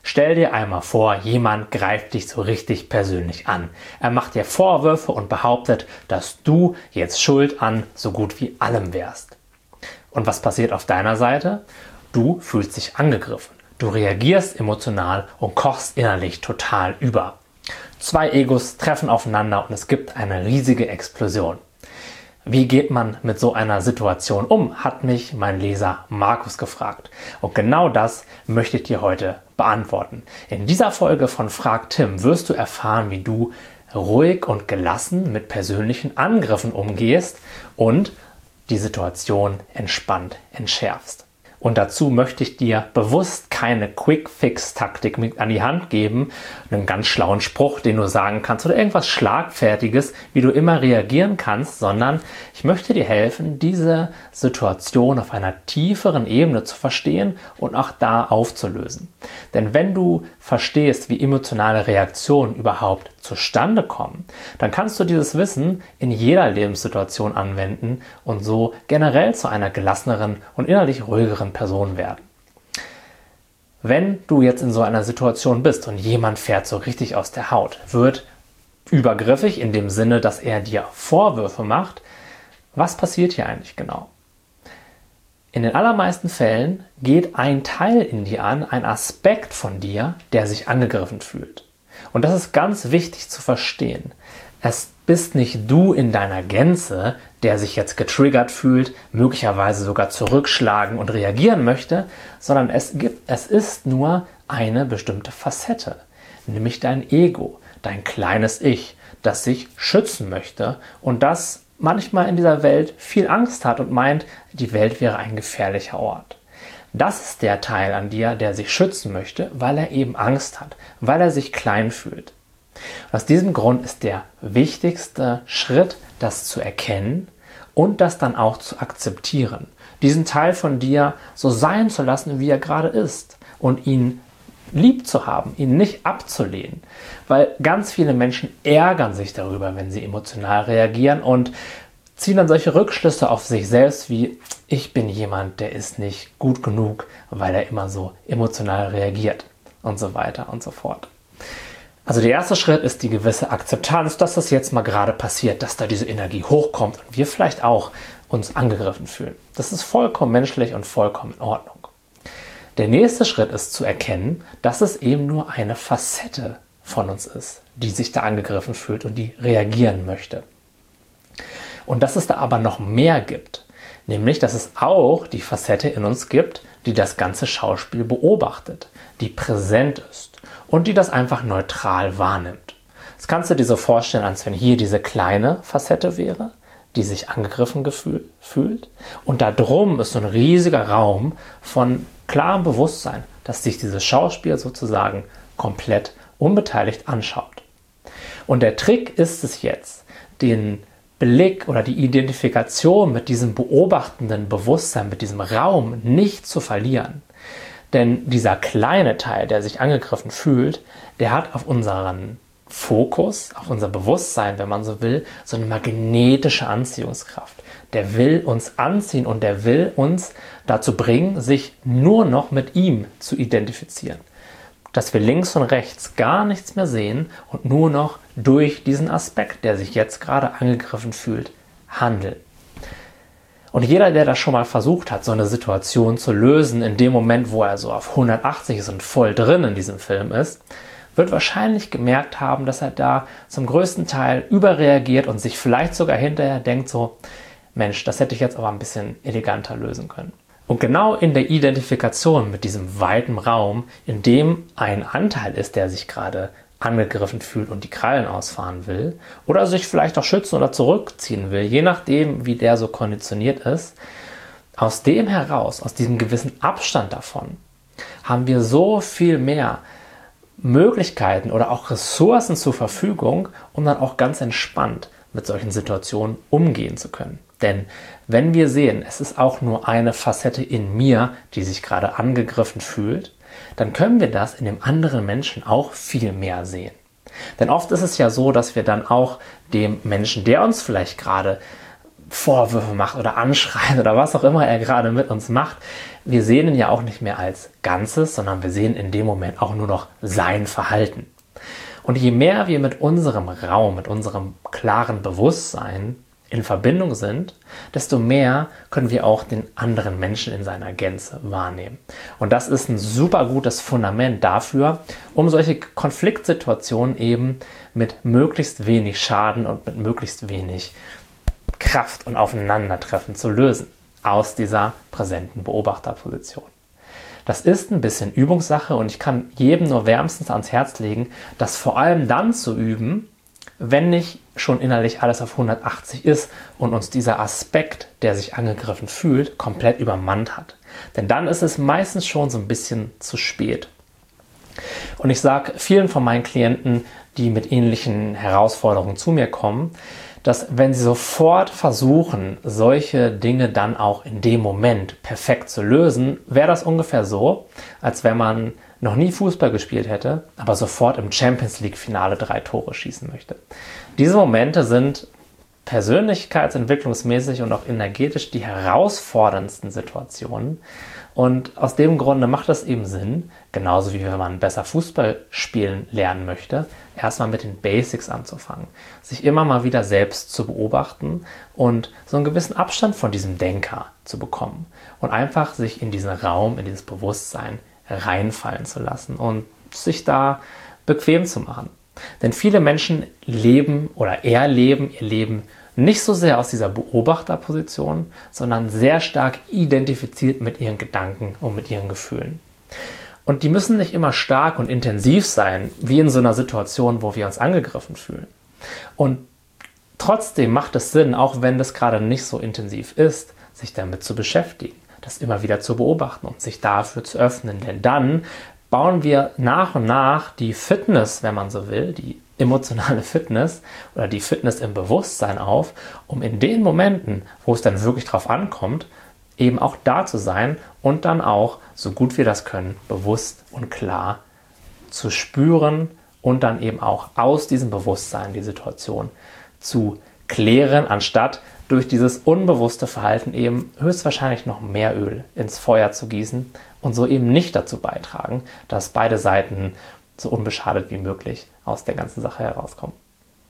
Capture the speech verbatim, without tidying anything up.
Stell dir einmal vor, jemand greift dich so richtig persönlich an. Er macht dir Vorwürfe und behauptet, dass du jetzt schuld an so gut wie allem wärst. Und was passiert auf deiner Seite? Du fühlst dich angegriffen. Du reagierst emotional und kochst innerlich total über. Zwei Egos treffen aufeinander und es gibt eine riesige Explosion. Wie geht man mit so einer Situation um, hat mich mein Leser Markus gefragt. Und genau das möchte ich dir heute beantworten. In dieser Folge von Frag Tim wirst du erfahren, wie du ruhig und gelassen mit persönlichen Angriffen umgehst und die Situation entspannt entschärfst. Und dazu möchte ich dir bewusst keine Quick-Fix-Taktik mit an die Hand geben, einen ganz schlauen Spruch, den du sagen kannst oder irgendwas Schlagfertiges, wie du immer reagieren kannst, sondern ich möchte dir helfen, diese Situation auf einer tieferen Ebene zu verstehen und auch da aufzulösen. Denn wenn du verstehst, wie emotionale Reaktionen überhaupt zustande kommen, dann kannst du dieses Wissen in jeder Lebenssituation anwenden und so generell zu einer gelasseneren und innerlich ruhigeren Person werden. Wenn du jetzt in so einer Situation bist und jemand fährt so richtig aus der Haut, wird übergriffig in dem Sinne, dass er dir Vorwürfe macht, was passiert hier eigentlich genau? In den allermeisten Fällen geht ein Teil in dir an, ein Aspekt von dir, der sich angegriffen fühlt. Und das ist ganz wichtig zu verstehen. Es bist nicht du in deiner Gänze, der sich jetzt getriggert fühlt, möglicherweise sogar zurückschlagen und reagieren möchte, sondern es gibt, es ist nur eine bestimmte Facette, nämlich dein Ego, dein kleines Ich, das sich schützen möchte und das manchmal in dieser Welt viel Angst hat und meint, die Welt wäre ein gefährlicher Ort. Das ist der Teil an dir, der sich schützen möchte, weil er eben Angst hat, weil er sich klein fühlt. Aus diesem Grund ist der wichtigste Schritt, das zu erkennen und das dann auch zu akzeptieren. Diesen Teil von dir so sein zu lassen, wie er gerade ist und ihn lieb zu haben, ihn nicht abzulehnen. Weil ganz viele Menschen ärgern sich darüber, wenn sie emotional reagieren und ziehen dann solche Rückschlüsse auf sich selbst wie, ich bin jemand, der ist nicht gut genug, weil er immer so emotional reagiert und so weiter und so fort. Also der erste Schritt ist die gewisse Akzeptanz, dass das jetzt mal gerade passiert, dass da diese Energie hochkommt und wir vielleicht auch uns angegriffen fühlen. Das ist vollkommen menschlich und vollkommen in Ordnung. Der nächste Schritt ist zu erkennen, dass es eben nur eine Facette von uns ist, die sich da angegriffen fühlt und die reagieren möchte. Und dass es da aber noch mehr gibt, nämlich dass es auch die Facette in uns gibt, die das ganze Schauspiel beobachtet, die präsent ist und die das einfach neutral wahrnimmt. Das kannst du dir so vorstellen, als wenn hier diese kleine Facette wäre, die sich angegriffen gefühl, fühlt und da drum ist so ein riesiger Raum von klarem Bewusstsein, dass sich dieses Schauspiel sozusagen komplett unbeteiligt anschaut. Und der Trick ist es jetzt, den Blick oder die Identifikation mit diesem beobachtenden Bewusstsein, mit diesem Raum nicht zu verlieren. Denn dieser kleine Teil, der sich angegriffen fühlt, der hat auf unseren Fokus, auf unser Bewusstsein, wenn man so will, so eine magnetische Anziehungskraft. Der will uns anziehen und der will uns dazu bringen, sich nur noch mit ihm zu identifizieren. Dass wir links und rechts gar nichts mehr sehen und nur noch durch diesen Aspekt, der sich jetzt gerade angegriffen fühlt, handeln. Und jeder, der das schon mal versucht hat, so eine Situation zu lösen, in dem Moment, wo er so auf hundertachtzig ist und voll drin in diesem Film ist, wird wahrscheinlich gemerkt haben, dass er da zum größten Teil überreagiert und sich vielleicht sogar hinterher denkt so, Mensch, das hätte ich jetzt aber ein bisschen eleganter lösen können. Und genau in der Identifikation mit diesem weiten Raum, in dem ein Anteil ist, der sich gerade angegriffen fühlt und die Krallen ausfahren will oder sich vielleicht auch schützen oder zurückziehen will, je nachdem, wie der so konditioniert ist, aus dem heraus, aus diesem gewissen Abstand davon, haben wir so viel mehr Möglichkeiten oder auch Ressourcen zur Verfügung, um dann auch ganz entspannt mit solchen Situationen umgehen zu können. Denn wenn wir sehen, es ist auch nur eine Facette in mir, die sich gerade angegriffen fühlt, dann können wir das in dem anderen Menschen auch viel mehr sehen. Denn oft ist es ja so, dass wir dann auch dem Menschen, der uns vielleicht gerade Vorwürfe macht oder anschreit oder was auch immer er gerade mit uns macht. Wir sehen ihn ja auch nicht mehr als Ganzes, sondern wir sehen in dem Moment auch nur noch sein Verhalten. Und je mehr wir mit unserem Raum, mit unserem klaren Bewusstsein in Verbindung sind, desto mehr können wir auch den anderen Menschen in seiner Gänze wahrnehmen. Und das ist ein super gutes Fundament dafür, um solche Konfliktsituationen eben mit möglichst wenig Schaden und mit möglichst wenig Kraft und Aufeinandertreffen zu lösen aus dieser präsenten Beobachterposition. Das ist ein bisschen Übungssache und ich kann jedem nur wärmstens ans Herz legen, das vor allem dann zu üben, wenn nicht schon innerlich alles auf hundertachtzig ist und uns dieser Aspekt, der sich angegriffen fühlt, komplett übermannt hat. Denn dann ist es meistens schon so ein bisschen zu spät. Und ich sage vielen von meinen Klienten, die mit ähnlichen Herausforderungen zu mir kommen, dass wenn sie sofort versuchen, solche Dinge dann auch in dem Moment perfekt zu lösen, wäre das ungefähr so, als wenn man noch nie Fußball gespielt hätte, aber sofort im Champions League-Finale drei Tore schießen möchte. Diese Momente sind persönlichkeitsentwicklungsmäßig und auch energetisch die herausforderndsten Situationen. Und aus dem Grunde macht es eben Sinn, genauso wie wenn man besser Fußball spielen lernen möchte, erstmal mit den Basics anzufangen. Sich immer mal wieder selbst zu beobachten und so einen gewissen Abstand von diesem Denker zu bekommen. Und einfach sich in diesen Raum, in dieses Bewusstsein reinfallen zu lassen und sich da bequem zu machen. Denn viele Menschen leben oder erleben ihr Leben nicht so sehr aus dieser Beobachterposition, sondern sehr stark identifiziert mit ihren Gedanken und mit ihren Gefühlen. Und die müssen nicht immer stark und intensiv sein, wie in so einer Situation, wo wir uns angegriffen fühlen. Und trotzdem macht es Sinn, auch wenn das gerade nicht so intensiv ist, sich damit zu beschäftigen, das immer wieder zu beobachten und sich dafür zu öffnen. Denn dann bauen wir nach und nach die Fitness, wenn man so will, die emotionale Fitness oder die Fitness im Bewusstsein auf, um in den Momenten, wo es dann wirklich drauf ankommt, eben auch da zu sein und dann auch, so gut wir das können, bewusst und klar zu spüren und dann eben auch aus diesem Bewusstsein die Situation zu klären, anstatt durch dieses unbewusste Verhalten eben höchstwahrscheinlich noch mehr Öl ins Feuer zu gießen und so eben nicht dazu beitragen, dass beide Seiten so unbeschadet wie möglich aus der ganzen Sache herauskommen.